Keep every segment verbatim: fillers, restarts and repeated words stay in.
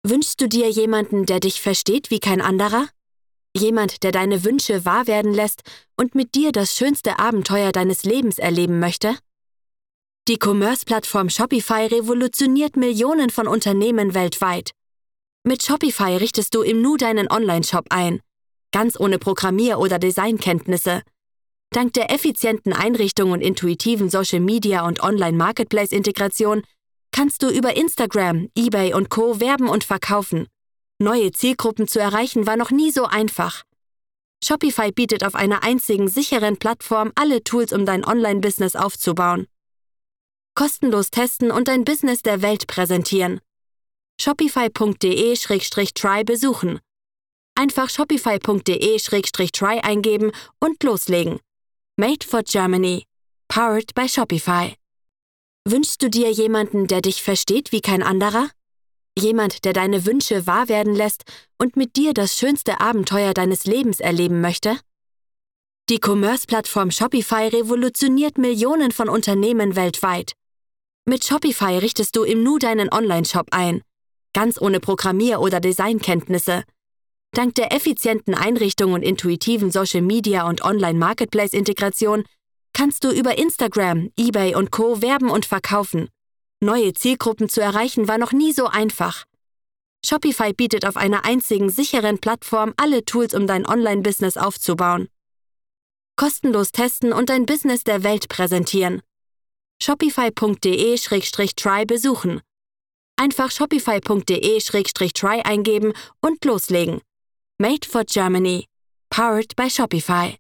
Wünschst du dir jemanden, der dich versteht wie kein anderer? Jemand, der deine Wünsche wahr werden lässt und mit dir das schönste Abenteuer deines Lebens erleben möchte? Die Commerce-Plattform Shopify revolutioniert Millionen von Unternehmen weltweit. Mit Shopify richtest du im Nu deinen Online-Shop ein, ganz ohne Programmier- oder Designkenntnisse. Dank der effizienten Einrichtung und intuitiven Social-Media- und Online-Marketplace-Integration kannst du über Instagram, eBay und Co. werben und verkaufen. Neue Zielgruppen zu erreichen war noch nie so einfach. Shopify bietet auf einer einzigen sicheren Plattform alle Tools, um dein Online-Business aufzubauen. Kostenlos testen und dein Business der Welt präsentieren. shopify punkt de slash try besuchen. Einfach shopify punkt de slash try eingeben und loslegen. Made for Germany. Powered by Shopify. Wünschst du dir jemanden, der dich versteht wie kein anderer? Jemand, der deine Wünsche wahr werden lässt und mit dir das schönste Abenteuer deines Lebens erleben möchte? Die Commerce-Plattform Shopify revolutioniert Millionen von Unternehmen weltweit. Mit Shopify richtest du im Nu deinen Online-Shop ein, ganz ohne Programmier- oder Designkenntnisse. Dank der effizienten Einrichtung und intuitiven Social-Media- und Online-Marketplace-Integration kannst du über Instagram, eBay und Co. werben und verkaufen. Neue Zielgruppen zu erreichen war noch nie so einfach. Shopify bietet auf einer einzigen sicheren Plattform alle Tools, um dein Online-Business aufzubauen. Kostenlos testen und dein Business der Welt präsentieren. shopify punkt de slash try besuchen. Einfach shopify punkt de slash try eingeben und loslegen. Made for Germany. Powered by Shopify.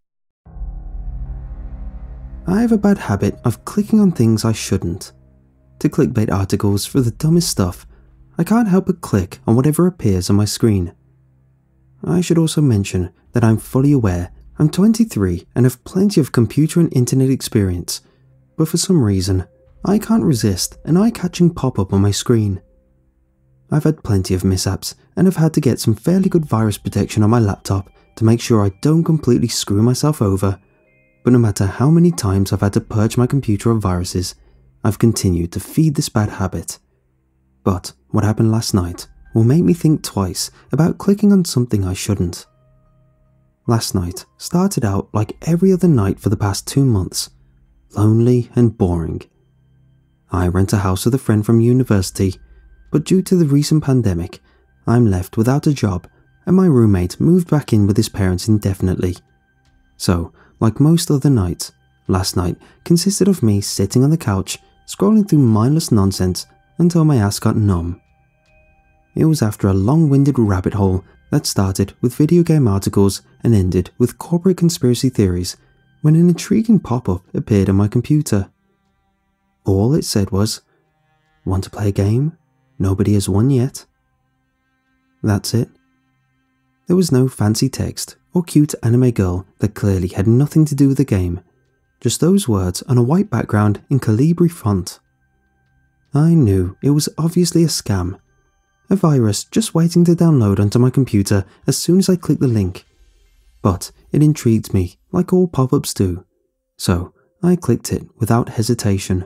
I have a bad habit of clicking on things I shouldn't. To clickbait articles for the dumbest stuff, I can't help but click on whatever appears on my screen. I should also mention that I'm fully aware I'm twenty-three and have plenty of computer and internet experience, but for some reason, I can't resist an eye-catching pop-up on my screen. I've had plenty of mishaps and have had to get some fairly good virus protection on my laptop to make sure I don't completely screw myself over, but no matter how many times I've had to purge my computer of viruses, I've continued to feed this bad habit. But what happened last night will make me think twice about clicking on something I shouldn't. Last night started out like every other night for the past two months, lonely and boring. I rent a house with a friend from university, but due to the recent pandemic, I'm left without a job and my roommate moved back in with his parents indefinitely. So, like most other nights, last night consisted of me sitting on the couch, scrolling through mindless nonsense until my ass got numb. It was after a long-winded rabbit hole that started with video game articles and ended with corporate conspiracy theories when an intriguing pop-up appeared on my computer. All it said was, "Want to play a game? Nobody has won yet." That's it. There was no fancy text or cute anime girl that clearly had nothing to do with the game, just those words on a white background in Calibri font. I knew it was obviously a scam, a virus just waiting to download onto my computer as soon as I clicked the link. But it intrigued me like all pop-ups do, so I clicked it without hesitation.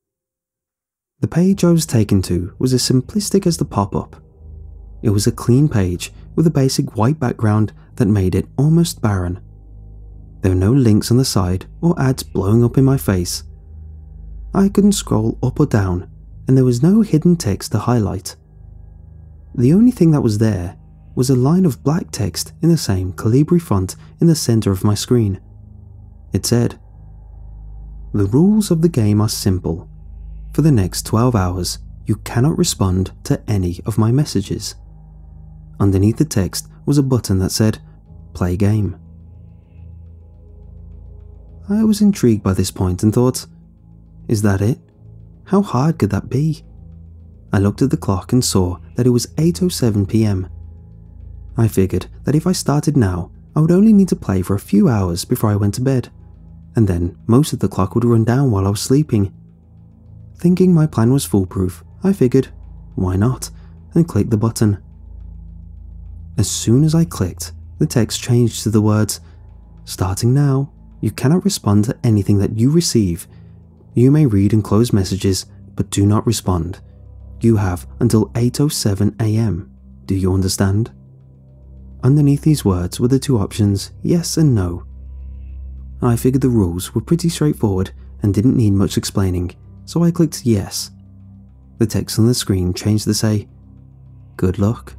The page I was taken to was as simplistic as the pop-up. It was a clean page with a basic white background that made it almost barren. There were no links on the side or ads blowing up in my face. I couldn't scroll up or down, and there was no hidden text to highlight. The only thing that was there was a line of black text in the same Calibri font in the center of my screen. It said, "The rules of the game are simple. For the next twelve hours, you cannot respond to any of my messages." Underneath the text was a button that said, "Play game." I was intrigued by this point and thought, is that it? How hard could that be? I looked at the clock and saw that it was eight oh seven p m. I figured that if I started now, I would only need to play for a few hours before I went to bed, and then most of the clock would run down while I was sleeping. Thinking my plan was foolproof, I figured, why not, and clicked the button. As soon as I clicked, the text changed to the words, "Starting now, you cannot respond to anything that you receive. You may read and close messages, but do not respond. You have until eight oh seven a m" Do you understand? Underneath these words were the two options, yes and no. I figured the rules were pretty straightforward and didn't need much explaining, so I clicked yes. The text on the screen changed to say, "Good luck."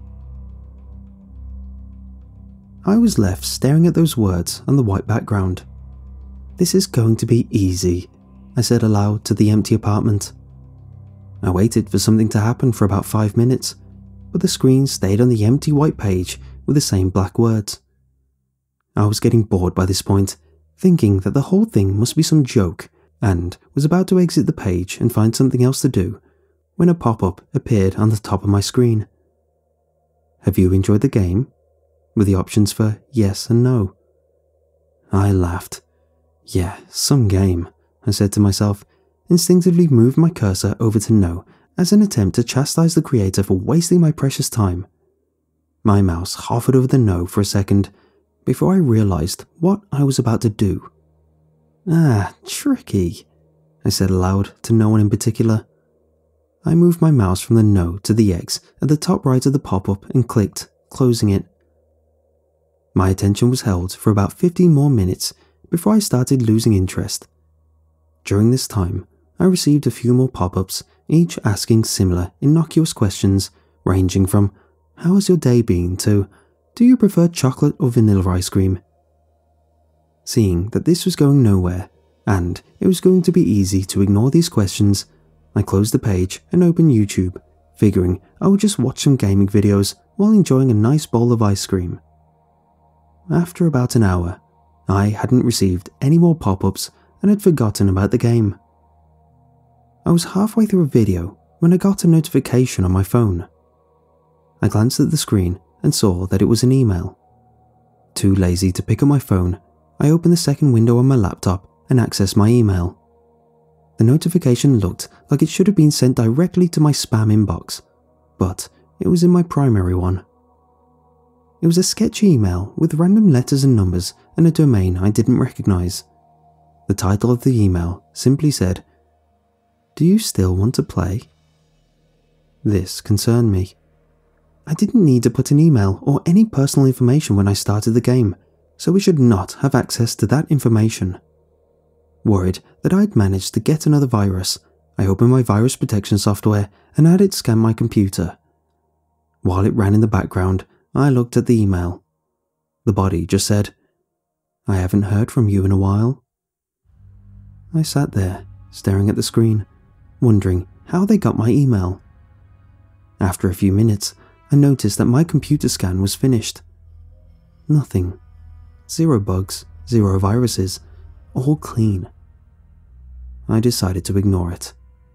I was left staring at those words on the white background. "This is going to be easy," I said aloud to the empty apartment. I waited for something to happen for about five minutes, but the screen stayed on the empty white page with the same black words. I was getting bored by this point, thinking that the whole thing must be some joke, and was about to exit the page and find something else to do, when a pop-up appeared on the top of my screen. "Have you enjoyed the game?" with the options for yes and no. I laughed. "Yeah, some game," I said to myself, instinctively moved my cursor over to no as an attempt to chastise the creator for wasting my precious time. My mouse hovered over the no for a second before I realized what I was about to do. "Ah, tricky," I said aloud to no one in particular. I moved my mouse from the no to the X at the top right of the pop-up and clicked, closing it. My attention was held for about fifteen more minutes before I started losing interest. During this time, I received a few more pop-ups, each asking similar, innocuous questions ranging from "How has your day been?" to "Do you prefer chocolate or vanilla ice cream?" Seeing that this was going nowhere, and it was going to be easy to ignore these questions, I closed the page and opened YouTube, figuring I would just watch some gaming videos while enjoying a nice bowl of ice cream. After about an hour, I hadn't received any more pop-ups and had forgotten about the game. I was halfway through a video when I got a notification on my phone. I glanced at the screen and saw that it was an email. Too lazy to pick up my phone, I opened the second window on my laptop and accessed my email. The notification looked like it should have been sent directly to my spam inbox, but it was in my primary one. It was a sketchy email with random letters and numbers and a domain I didn't recognize. The title of the email simply said, "Do you still want to play?" This concerned me. I didn't need to put an email or any personal information when I started the game, so we should not have access to that information. Worried that I'd managed to get another virus, I opened my virus protection software and had it scan my computer. While it ran in the background, I looked at the email. The body just said, "I haven't heard from you in a while." I sat there, staring at the screen, wondering how they got my email. After a few minutes, I noticed that my computer scan was finished. Nothing. Zero bugs, zero viruses, all clean. I decided to ignore it.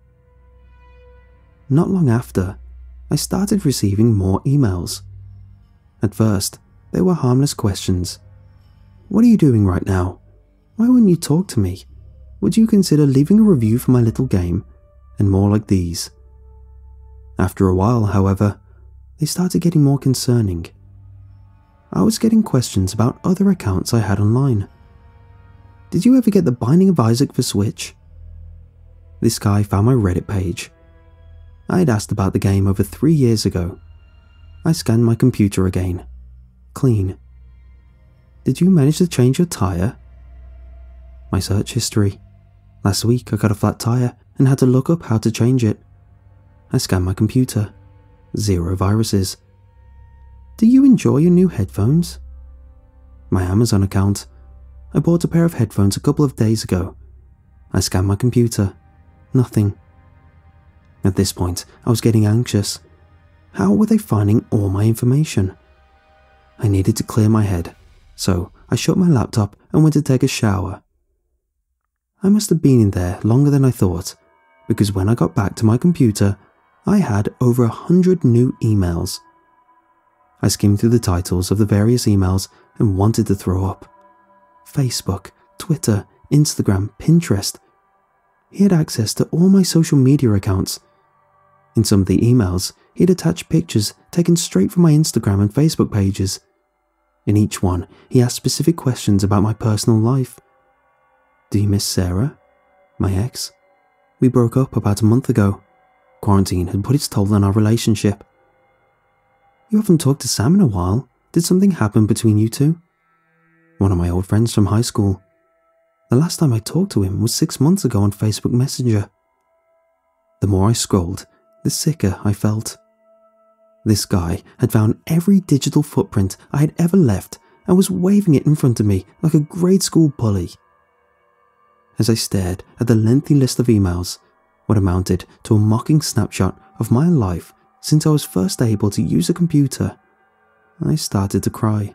Not long after, I started receiving more emails. At first, they were harmless questions. "What are you doing right now? Why wouldn't you talk to me? Would you consider leaving a review for my little game?" And more like these. After a while, however, they started getting more concerning. I was getting questions about other accounts I had online. "Did you ever get The Binding of Isaac for Switch?" This guy found my Reddit page. I had asked about the game over three years ago. I scanned my computer again. Clean. "Did you manage to change your tire?" My search history. Last week I got a flat tire and had to look up how to change it. I scanned my computer. Zero viruses. "Do you enjoy your new headphones?" My Amazon account. I bought a pair of headphones a couple of days ago. I scanned my computer. Nothing. At this point, I was getting anxious. How were they finding all my information? I needed to clear my head, so I shut my laptop and went to take a shower. I must have been in there longer than I thought, because when I got back to my computer, I had over a hundred new emails. I skimmed through the titles of the various emails and wanted to throw up. Facebook, Twitter, Instagram, Pinterest. He had access to all my social media accounts. In some of the emails, he'd attached pictures taken straight from my Instagram and Facebook pages. In each one, he asked specific questions about my personal life. "Do you miss Sarah?" My ex. "We broke up about a month ago. Quarantine had put its toll on our relationship." You haven't talked to Sam in a while. Did something happen between you two? One of my old friends from high school. The last time I talked to him was six months ago on Facebook Messenger. The more I scrolled, the sicker I felt. This guy had found every digital footprint I had ever left and was waving it in front of me like a grade school bully. As I stared at the lengthy list of emails, what amounted to a mocking snapshot of my life since I was first able to use a computer, I started to cry.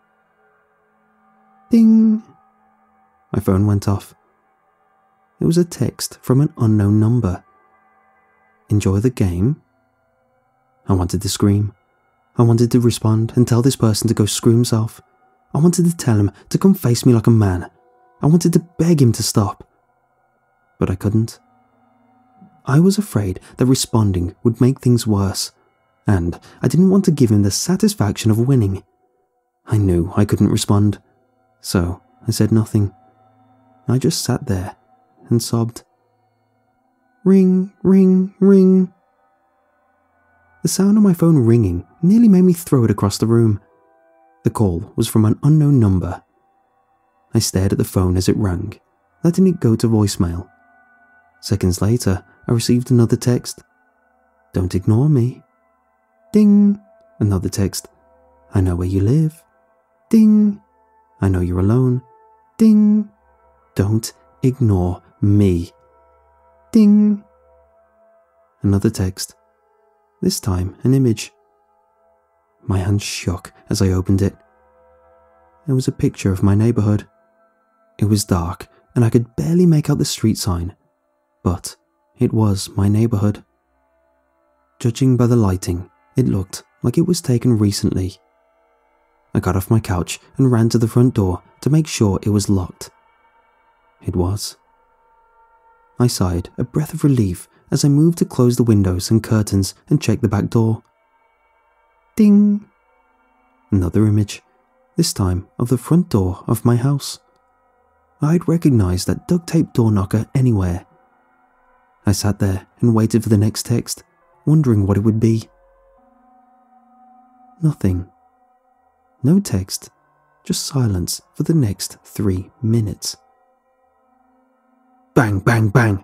Ding! My phone went off. It was a text from an unknown number. Enjoy the game? I wanted to scream. I wanted to respond and tell this person to go screw himself. I wanted to tell him to come face me like a man. I wanted to beg him to stop. But I couldn't. I was afraid that responding would make things worse, and I didn't want to give him the satisfaction of winning. I knew I couldn't respond, so I said nothing. I just sat there and sobbed. Ring, ring, ring. The sound of my phone ringing nearly made me throw it across the room. The call was from an unknown number. I stared at the phone as it rang, letting it go to voicemail. Seconds later, I received another text. Don't ignore me. Ding! Another text. I know where you live. Ding! I know you're alone. Ding! Don't ignore me. Ding! Another text. This time, an image. My hand shook as I opened it. It was a picture of my neighborhood. It was dark and I could barely make out the street sign, but it was my neighborhood. Judging by the lighting, it looked like it was taken recently. I got off my couch and ran to the front door to make sure it was locked. It was. I sighed a breath of relief as I moved to close the windows and curtains and check the back door. Ding! Another image, this time of the front door of my house. I'd recognized that duct-tape door knocker anywhere. I sat there and waited for the next text, wondering what it would be. Nothing. No text, just silence for the next three minutes. Bang, bang, bang!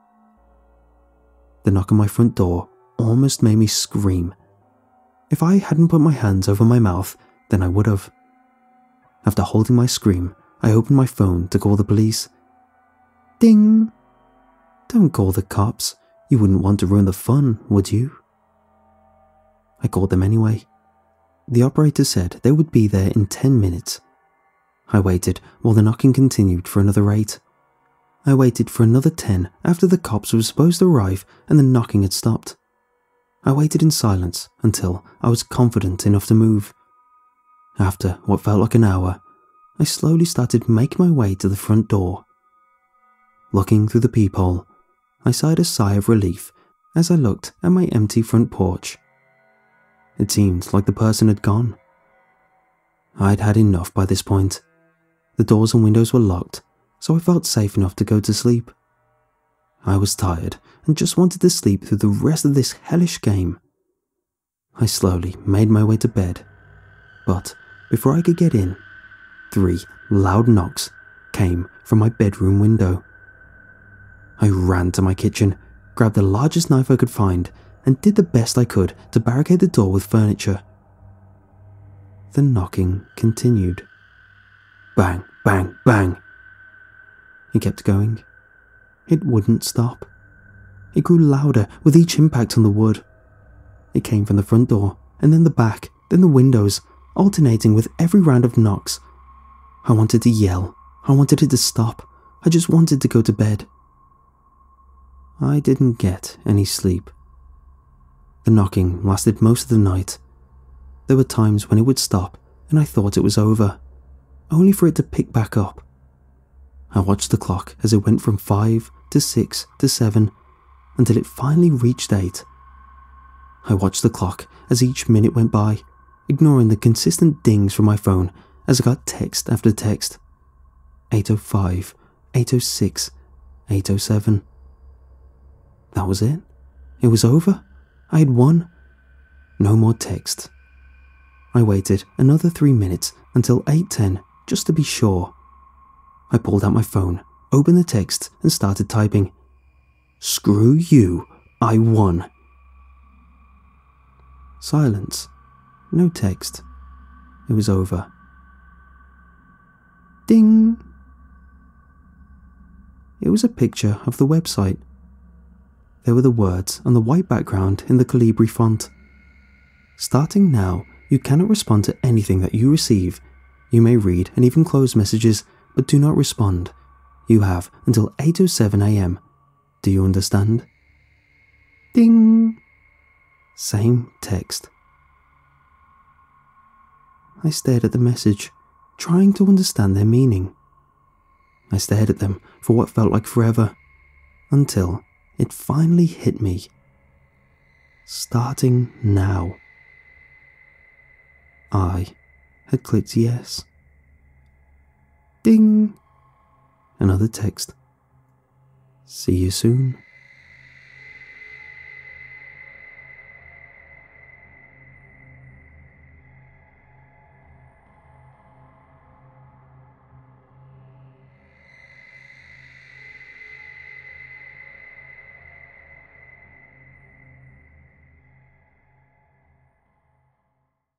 The knock on my front door almost made me scream. If I hadn't put my hands over my mouth, then I would have. After holding my scream, I opened my phone to call the police. Ding! Don't call the cops. You wouldn't want to ruin the fun, would you? I called them anyway. The operator said they would be there in ten minutes. I waited while the knocking continued for another eight. I waited for another ten after the cops were supposed to arrive and the knocking had stopped. I waited in silence until I was confident enough to move. After what felt like an hour, I slowly started making my way to the front door. Looking through the peephole, I sighed a sigh of relief as I looked at my empty front porch. It seemed like the person had gone. I'd had enough by this point. The doors and windows were locked, so I felt safe enough to go to sleep. I was tired and just wanted to sleep through the rest of this hellish game. I slowly made my way to bed, but before I could get in, three loud knocks came from my bedroom window. I ran to my kitchen, grabbed the largest knife I could find, and did the best I could to barricade the door with furniture. The knocking continued. Bang, bang, bang. It kept going. It wouldn't stop. It grew louder with each impact on the wood. It came from the front door, and then the back, then the windows, alternating with every round of knocks. I wanted to yell. I wanted it to stop. I just wanted to go to bed. I didn't get any sleep. The knocking lasted most of the night. There were times when it would stop and I thought it was over, only for it to pick back up. I watched the clock as it went from five to six to seven until it finally reached eight. I watched the clock as each minute went by, ignoring the consistent dings from my phone as I got text after text. eight oh five, eight oh six, eight oh seven. That was it. It was over. I had won. No more text. I waited another three minutes until eight ten just to be sure. I pulled out my phone, opened the text and started typing. Screw you, I won. Silence. No text. It was over. Ding! It was a picture of the website. There were the words on the white background in the Calibri font. Starting now, you cannot respond to anything that you receive. You may read and even close messages, but do not respond. You have until eight oh seven a m. Do you understand? Ding! Same text. I stared at the message, trying to understand their meaning. I stared at them for what felt like forever, until it finally hit me. Starting now. I had clicked yes. Ding! Another text. See you soon.